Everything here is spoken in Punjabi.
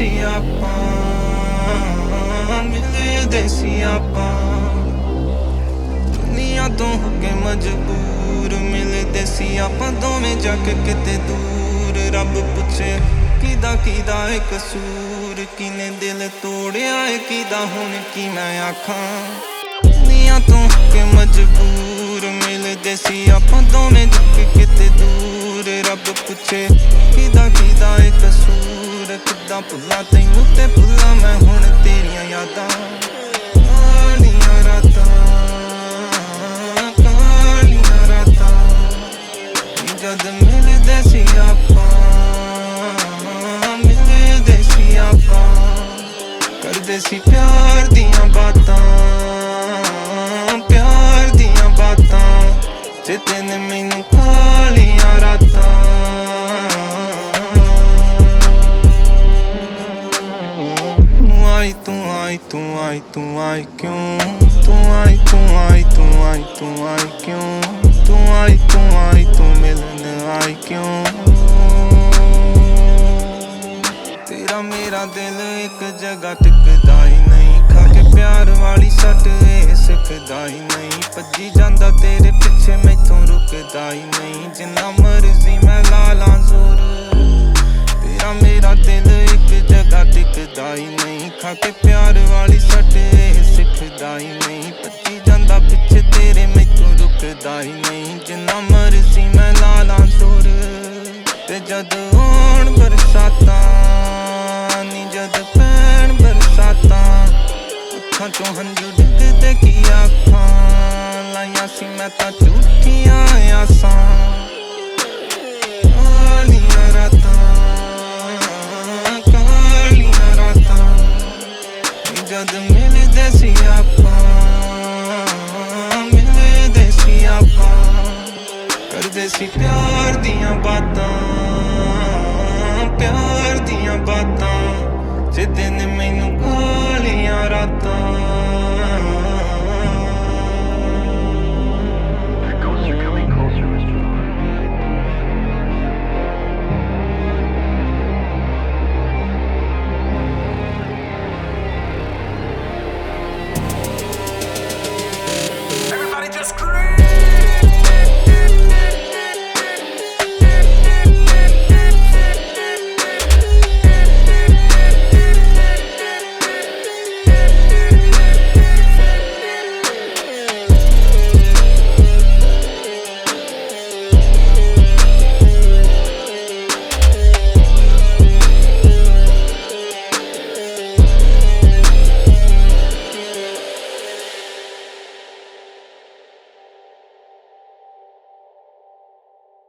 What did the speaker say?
ਸੀ ਆਪਾਂ, ਮਿਲਦੇ ਸੀ ਆਪਾਂ, ਦੁਨੀਆ ਤੋਂ ਹੋ ਕੇ ਮਜਬੂਰ ਮਿਲਦੇ ਸੀ ਆਪਾਂ ਦੋਵੇਂ ਜਾ ਕੇ ਕਿਤੇ ਦੂਰ। ਰੱਬ ਪੁੱਛੇ ਕਿਦਾ ਕਿਦਾ ਏ ਕਸੂਰ, ਕਿਨੇ ਦਿਲ ਤੋੜਿਆ ਏ ਕਿਦਾ ਹੁਣ ਕੀ ਮੈਂ ਆਖਾਂ। ਦੁਨੀਆ ਤੋਂ ਹੋ ਕੇ ਮਜਬੂਰ ਮਿਲਦੇ ਸੀ ਆਪਾਂ ਦੋਵੇਂ ਜਾ ਕੇ ਕਿਤੇ ਦੂਰ। ਰੱਬ ਪੁੱਛੇ ਕਿਦਾ ਕਿਦਾ ਏ ਕਸੂਰ, ਕਿੱਦਾਂ ਭੁੱਲਾਂ ਤੈਨੂੰ ਤੇ ਭੁੱਲਾਂ ਮੈਂ ਹੁਣ ਤੇਰੀਆਂ ਯਾਦਾਂ। ਕਾਲੀਆਂ ਰਾਤਾਂ ਕਾਲੀਆਂ ਰਾਤਾਂ ਜਦ ਮਿਲਦੇ ਸੀ ਆਪਾਂ, ਮਿਲਦੇ ਸੀ ਆਪਾਂ, ਕਰਦੇ ਸੀ ਪਿਆਰ ਦੀਆਂ ਬਾਤਾਂ, ਪਿਆਰ ਦੀਆਂ ਬਾਤਾਂ। ਚੇਤੇ ਨੇ ਮੈਨੂੰ ਕਾਲੀਆਂ ਰਾਤਾਂ। ਤੂੰ ਆਈ ਤੂੰ ਆਈ ਤੂੰ ਆਈ ਕਿਉਂ, ਤੂੰ ਆਈ ਤੂੰ ਆਈ ਤੂੰ ਆਈ ਤੂੰ ਆਈ ਕਿਉਂ, ਤੂੰ ਆਈ ਤੂੰ ਆਈ ਤੂੰ ਮਿਲਣ ਆਈ ਕਿਉਂ। ਤੇਰਾ ਮੇਰਾ ਦਿਲ ਇੱਕ ਜਗ੍ਹਾ ਟਿਕਦਾ ਹੀ ਨਹੀਂ, ਖਾ ਕੇ ਪਿਆਰ ਵਾਲੀ ਸੱਟ ਇਹ ਸਿੱਖਦਾ ਹੀ ਨਹੀਂ। ਭੱਜੀ ਜਾਂਦਾ ਤੇਰੇ ਪਿੱਛੇ ਮੈਥੋਂ ਰੁਕਦਾ ਹੀ ਨਹੀਂ, ਜਿੰਨਾ ਮਰਜ਼ੀ ਮੈਂ ਲਾ ਲਾਂ ਜ਼ੋਰ। ਤੇਰਾ ਮੇਰਾ ਦਿਲ ਇੱਕ ਜਗ੍ਹਾ ਟਿਕਦਾ ਹੀ ਨਹੀਂ, ਖਾ ਕੇ ਪਿਆਰ ਵਾਲੀ ਸੱਟ ਇਹ ਸਿੱਖਦਾ ਹੀ ਨਹੀਂ। ਭੱਜੀ ਜਾਂਦਾ ਪਿੱਛੇ ਤੇਰੇ ਮੈਥੋਂ ਰੁਕਦਾ ਹੀ ਨਹੀਂ, ਜਿੰਨਾ ਮਰਜ਼ੀ ਮੈਂ ਲਾ ਲਾਂ ਜ਼ੋਰ। ਤੇ ਜਦ ਆਉਣ ਬਰਸਾਤਾਂ ਨੀ, ਜਦ ਪੈਣ ਬਰਸਾਤਾਂ, ਅੱਖਾਂ ਚੋਂ ਹੰਝੂ ਡਿੱਗਦੇ ਕੀ ਆਖਾਂ। ਲਾਈਆਂ ਸੀ ਮੈਂ ਤਾਂ ਝੂਠੀਆਂ ਆਸਾਂ। ਕਾਲੀਆਂ ਰਾਤਾਂ ਕਾਲੀਆਂ ਰਾਤਾਂ ਜਦ ਮਿਲਦੇ ਸੀ ਆਪਾਂ, ਮਿਲਦੇ ਸੀ ਆਪਾਂ, ਕਰਦੇ ਸੀ ਪਿਆਰ